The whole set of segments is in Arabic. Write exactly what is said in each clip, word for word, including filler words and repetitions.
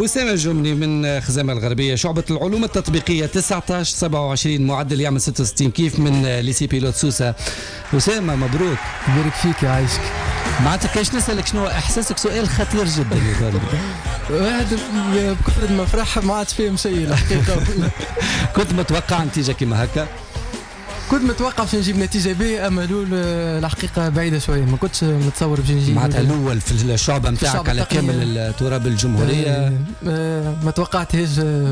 أسامة الجملي من خزامة الغربية، شعبة العلوم التطبيقية تسعة عشر سبعة وعشرين، معدل يعمل ستة وستين كيف من ليسي بيلوت سوسة. أسامة مبروك. يبارك فيك يعيشك. معناتها كاش نسألك شنو إحساسك؟ سؤال خطير جدا يظل. واحد بكثرة ما فرح ما عادش فيهم شيء الحقيقة. كنت متوقع نتيجة كما هكا؟ كنت متوقع باش نجيب نتيجة باهية، أما لول الحقيقة بعيدة شوية، ما كنتش متصور باش نجيب. معناتها الأول في الشعبة نتاعك على كامل التراب الجمهورية. آه ما توقعتهاش.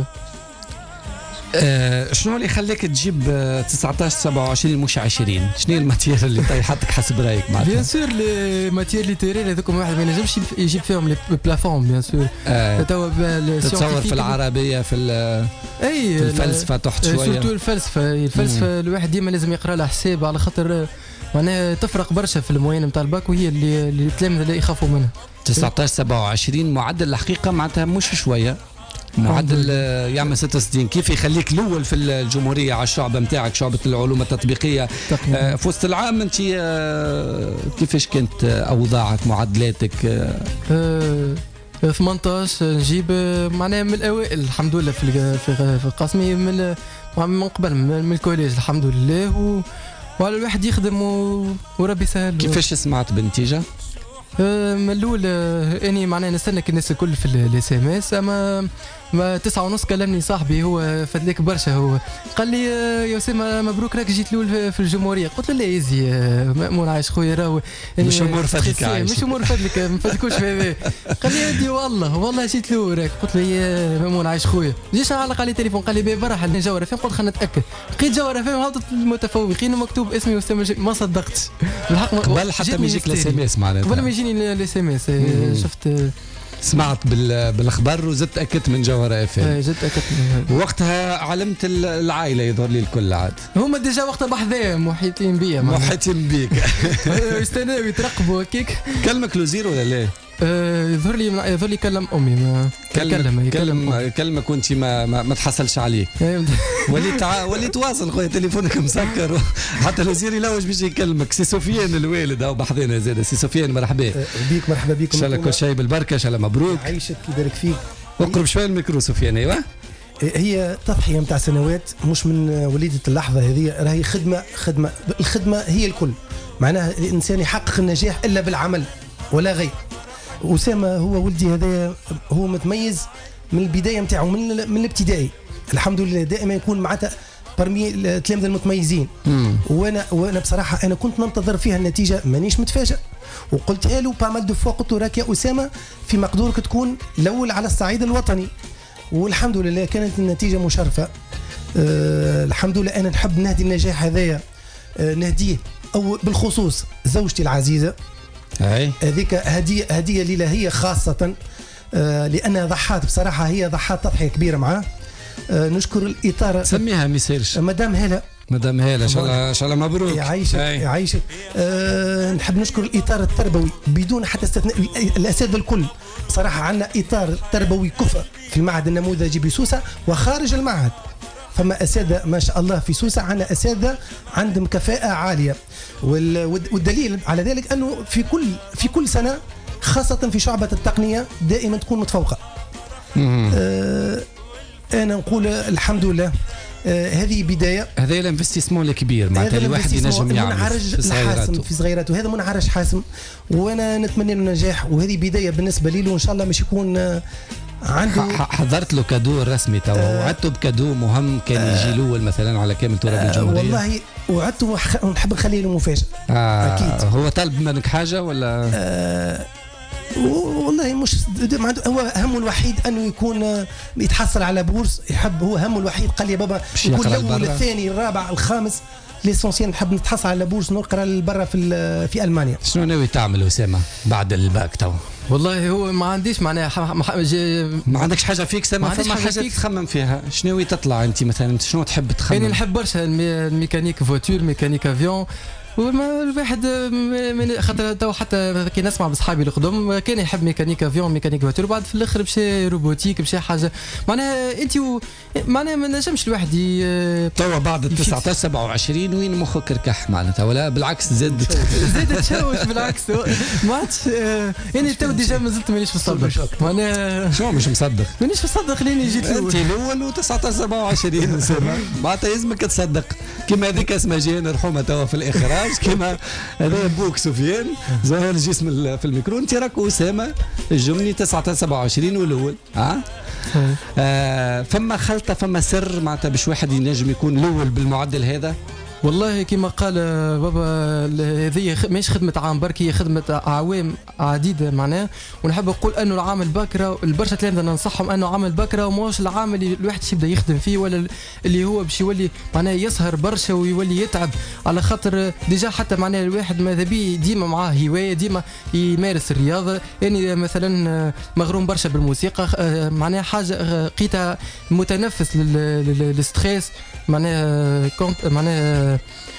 آه شنو اللي خلاك تجيب تسعة عشر سبعة وعشرين مش عشرين؟ شنو الماتير اللي طيحتك حسب رايك معناتها؟ بيان سور لي ماتير ليتيرير هذوك واحد ما ينجمش يجيب فيهم لي بلافون بيان سور. آه تتصور في العربية في اي في الفلسفة تحت شوية. سورتو الفلسفة الفلسفة الواحد ديما لازم يقرا لها حساب، على خاطر معناها تفرق برشا في الموين نتاع الباك، وهي اللي التلاميذ اللي يخافوا منها. تسعة عشر سبعة وعشرين معدل الحقيقة معناتها مش شوية، معدل يعمل ستة وستين كيف يخليك الاول في الجمهوريه على الشعبه نتاعك، شعبه العلوم التطبيقيه. آه في وسط العام انت آه كيفاش كانت اوضاعك معدلاتك؟ آه ثمانية عشر نجيب معناها من الاوائل الحمد لله في في قسمي من من قبل من الكوليج الحمد لله، و وعلى الواحد يخدم وربي يسهل. كيفاش سمعت بالنتيجه؟ من الاول اني معناها نستنى الناس الكل في الاس ام اس، اما ما تسعة ونص كلمني صاحبي هو فدلك برشا، هو قال لي يا اسامه مبروك راك جيت الاول في الجمهوريه. قلت له لا يزي مامون عايش خويا راهو مش امور فدلك عايش، مش امور فدلك ما فدكوش في هذا. قال لي هدي والله والله جيت الاول راك. قلت له يا مامون عايش خويا. جيش علق علي تليفون قال لي برا حل جوهره فين. قلت خلينا نتاكد، لقيت جوهره فين هبطت المتفوقين ومكتوب اسمي اسامه، ما صدقتش بالحق. قبل حتى ما يجيك الاس ام اس معناتها، قبل ما يجيني الاس ام اس شفت سمعت بالاخبار وزدت اكدت من جوهره اف ام. زدت اكدت وقتها علمت العائله يظهر لي الكل عاد هما ديجا وقتها بحذايا محيطين بيا محيطين بيك يستناو يترقبوا هكاك. كلمك لوزير ولا لا؟ يظهر لي يظهر لي كلم امي ما كلم يكلم كلمك وانت ما ما, ما تحصلش عليك. وليت وليت واصل خويا تليفونك مسكر حتى الوزير يلوج باش يكلمك. سي سفيان الوالد او بحذنا زاد. سي سفيان مرحبا بيك. مرحبا بكم ان شاء الله كل شيء بالبركه ان شاء الله. مبروك عايشك يبارك فيك. اقرب شويه الميكرو سفيان. ايوه هي تضحيه نتاع سنوات مش من وليده اللحظه هذه، راهي خدمه خدمه الخدمه هي الكل. معناها الانسان يحقق النجاح الا بالعمل ولا غير. أسامة هو ولدي هذا هو متميز من البداية نتاعو من من الابتدائي الحمد لله، دائما يكون معناتها برمي التلاميذ المتميزين. وانا وانا بصراحة انا كنت ننتظر فيها النتيجة، مانيش متفاجئ وقلتها له بامال دو فوا، قلت له راك يا أسامة في مقدورك تكون الأول على الصعيد الوطني، والحمد لله كانت النتيجة مشرفة. أه الحمد لله. أنا نحب نهدي النجاح هذايا أه نهديه أو بالخصوص زوجتي العزيزة، هذيك هدية هدية ليلة هي خاصة آه لأنها ضحات بصراحة، هي ضحات تضحية كبيرة معاه. آه نشكر الإطار سميها ميسيرش مدام هلا. مدام هلا ان شاء الله ان شاء الله مبروك. يعيشك يعيشك. آه نحب نشكر الإطار التربوي بدون حتى استثناء الأساتذة الكل. بصراحة عندنا إطار تربوي كفء في المعهد النموذجي بسوسة وخارج المعهد، فما أساتذة ما شاء الله في سوسة، عندنا أساتذة عندهم كفاءة عالية. والدليل على ذلك أنه في كل في كل سنة خاصة في شعبة التقنية دائما تكون متفوقة. آه أنا نقول الحمد لله. آه هذه بداية. هذا الانفستيسمون الكبير معناتها الواحد ينجم يعمل منعرج حاسم في صغيراته، هذا منعرج حاسم وانا نتمنى له النجاح، وهذه بداية بالنسبة لي، وان شاء الله مش يكون آه عنده. حضرت له كادو رسمي توا؟ آه وعدته بكادو مهم كان آه يجي الاول مثلا على كامل تراب الجمهوريه؟ آه والله وعدته ونحب نخليه له مفاجاه. آه اكيد. هو طالب منك حاجه ولا؟ آه والله مش هو همه الوحيد انه يكون يتحصل على بورس، يحب هو همه الوحيد. قال لي بابا يكون الاول الثاني الرابع الخامس، ليسونسيال نحب نتحصل على بورس نقرا برا في في المانيا. شنو ناوي تعمل اسامه بعد الباك تو؟ والله هو ما عنديش معناها ما عندكش حاجه فيك سما، فما حاجه تخمم فيها. شنو تطلع انت مثلا؟ شنو تحب تخمم؟ انا نحب برشا الميكانيك فواتور، ميكانيك افيون، وما الواحد من خاطر تو حتى كي نسمع بصحابي القدم كان يحب ميكانيكا فيون ميكانيك فاتور بعد في الاخر مشى روبوتيك مشى حاجه معناها انت و... معناها ما نجمش الواحد ي... توا بعد ال تسعطاش سبعة وعشرين وين مخك ركح معناتها ولا بالعكس زاد زاد تشوش بالعكس ما عادش يعني تو ديجا ما زلت مانيش مصدق معناها شو مش مصدق مانيش مصدق لاني جيت انت الاول و تسعطاش سبعة وعشرين اسامه معناتها لازمك تصدق كيما هذيك اسمها جين رحومه توا في الاخراج كيما هذا بوك سفيان ظاهر الجسم في الميكرو انت راك اسامه الجمني تسعطاش سبعة وعشرين والاول ها آه فما خلطه فما سر معناتها باش واحد ينجم يكون الاول بالمعدل هذا والله كما قال بابا هذه ماهيش خدمه عام برك هي خدمه اعوام عديده معناه ونحب نقول انه العام الباكره البرشا تلامذه ننصحهم انه عام الباكره وماهوش العام اللي الواحد يبدا يخدم فيه ولا اللي هو باش يولي معناه يسهر برشا ويولي يتعب على خاطر ديجا حتى معناه الواحد ماذا بيه ديما معاه هوايه ديما يمارس الرياضه يعني مثلا مغروم برشا بالموسيقى معناه حاجه قيتها متنفس للستريس معناها كونت معناها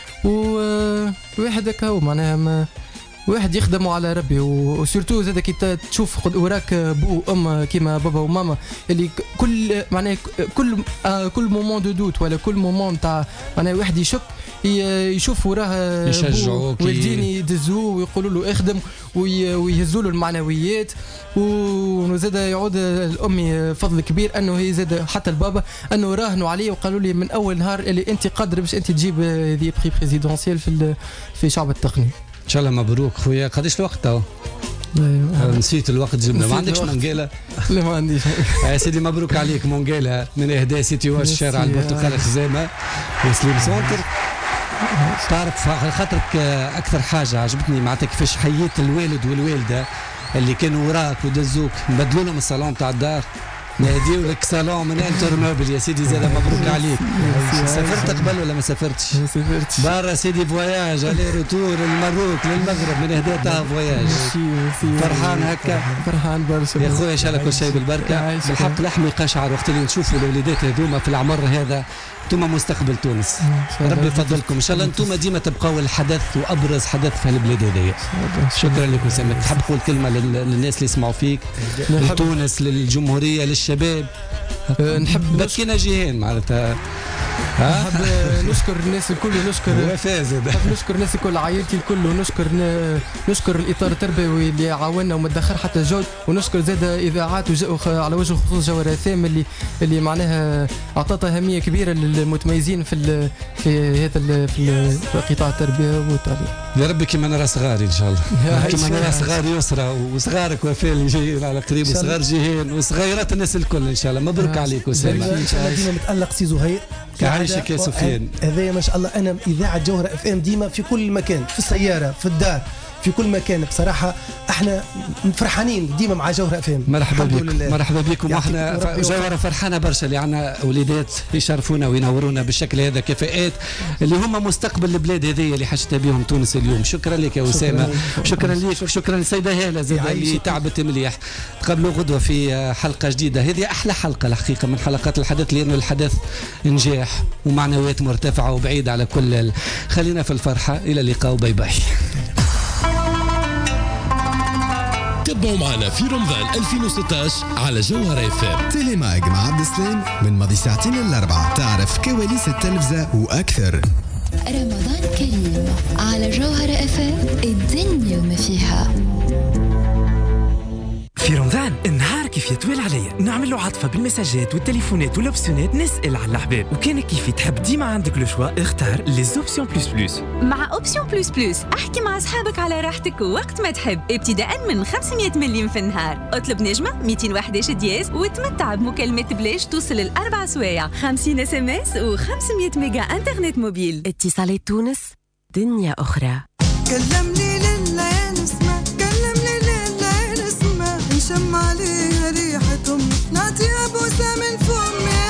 وواحد هكا معناها واحد يخدموا على ربي وسورتو زاد كي تشوف وراك بو ام كيما بابا وماما اللي كل معناها كل كل مومون دو دوت ولا كل مومون تاع معناها واحد يشك يشوف وراه يشجعوك والدين يدزوه ويقولوا له اخدم ويهزوا له المعنويات وزاد يعود الامي فضل كبير انه هي زاد حتى البابا انه راهنوا عليه وقالوا لي من اول نهار اللي انت قادر باش انت تجيب هذه بري بريزيدونسيال في في شعب التقني ان شاء الله مبروك خويا قداش الوقت تو نسيت الوقت جبنا ما عندكش مونجيلا لا ما عنديش يا سيدي مبروك عليك مونجيلا من اهداء سيتي واش شارع البرتقال خزامه وسليم سونتر تعرف خاطرك اكثر حاجه عجبتني معناتها كيفاش حييت الوالد والوالده اللي كانوا وراك ودزوك نبدلوا لهم الصالون تاع الدار ناديو لك صالون من انتر موبل يا سيدي زاد مبروك عليك سافرت قبل ولا ما سافرتش؟ ما سافرتش برا سيدي فواياج علي روتور للمروك للمغرب من اهداء تاع فواياج فرحان هكا فرحان برشا يا خويا ان شاء الله كل شيء بالبركه بالحق لحمي قشعر وقت اللي نشوفوا الوليدات هذوما في العمر هذا انتم مستقبل تونس ربي يفضلكم ان شاء الله انتم ديما تبقاو الحدث وابرز حدث في البلاد هذيا شكرا لكم سامي تحب تقول كلمه للناس اللي يسمعوا فيك لتونس للجمهوريه للشباب نحب بكينا جيهان معناتها نحب نشكر الناس الكل ونشكر وفاز نحب نشكر الناس الكل عائلتي الكل ونشكر نشكر الاطار التربوي اللي عاوننا وما دخل حتى جهد ونشكر زاد اذاعات على وجه الخصوص جوهر اف ام اللي اللي معناها اعطت اهميه كبيره للمتميزين في في هذا في قطاع التربيه والتعليم يا ربي كما نرى صغاري ان شاء الله كما نرى صغار يسرى وصغارك وفاء اللي جايين على قريب وصغار جيهان وصغيرات الناس الكل ان شاء الله مبروك عليك اسامه ان شاء الله ديما متالق سي زهير كعايشك يا سفيان هذايا ما شاء الله انا اذاعه جوهره اف ام ديما في كل مكان في السياره في الدار في كل مكان بصراحه احنا فرحانين ديما مع جوهره اف ام مرحبا بكم مرحبا بكم واحنا جوهره فرحانه برشا اللي عندنا وليدات يشرفونا وينورونا بالشكل هذا كفاءات اللي هم مستقبل البلاد هذه اللي حشتها بهم تونس اليوم شكرا لك يا اسامه شكرا لك وشكرا للسيده هاله زاد اللي تعبت مليح تقابلوا غدوه في حلقه جديده هذه احلى حلقه الحقيقه من حلقات الحدث لانه الحدث نجاح ومعنويات مرتفعه وبعيده على كل خلينا في الفرحه الى اللقاء باي باي تابعوا معنا في رمضان ألفين وستة عشر على جوهر اف ام تيلي ماج مع عبد السلام من ماضي ساعتين للأربعة تعرف كواليس التلفزة وأكثر. رمضان كريم على جوهر اف ام الدنيا وما فيها. في رمضان النهار كيف يطول عليا نعمل له عطفه بالمساجات والتليفونات والأوبسيونات نسال على الاحباب وكان كيف تحب ديما عندك لو شوا اختار لي زوبسيون بلس بلس مع اوبسيون بلس بلس احكي مع اصحابك على راحتك ووقت ما تحب ابتداء من خمسمية مليم في النهار اطلب نجمه مئتين وواحد وعشرين دياز وتمتع بمكالمات بلاش توصل للاربع سوايع خمسين اس ام اس و500 ميجا انترنت موبيل. اتصالات تونس دنيا اخرى. كلمني لله نسمع كلمني لله نسمع نشم عليها ريحتهم نعطي بوسه من فمي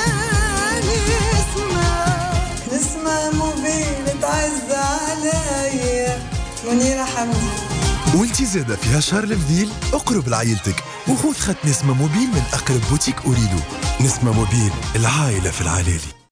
اسمع اسمع موبيل تعز عليا منيرة حمدي. وانتي زادة فيها شهر الفضيل اقرب لعائلتك وخذ خط نسمة موبيل من أقرب بوتيك أريدو. نسمة موبيل العائلة في العلالي.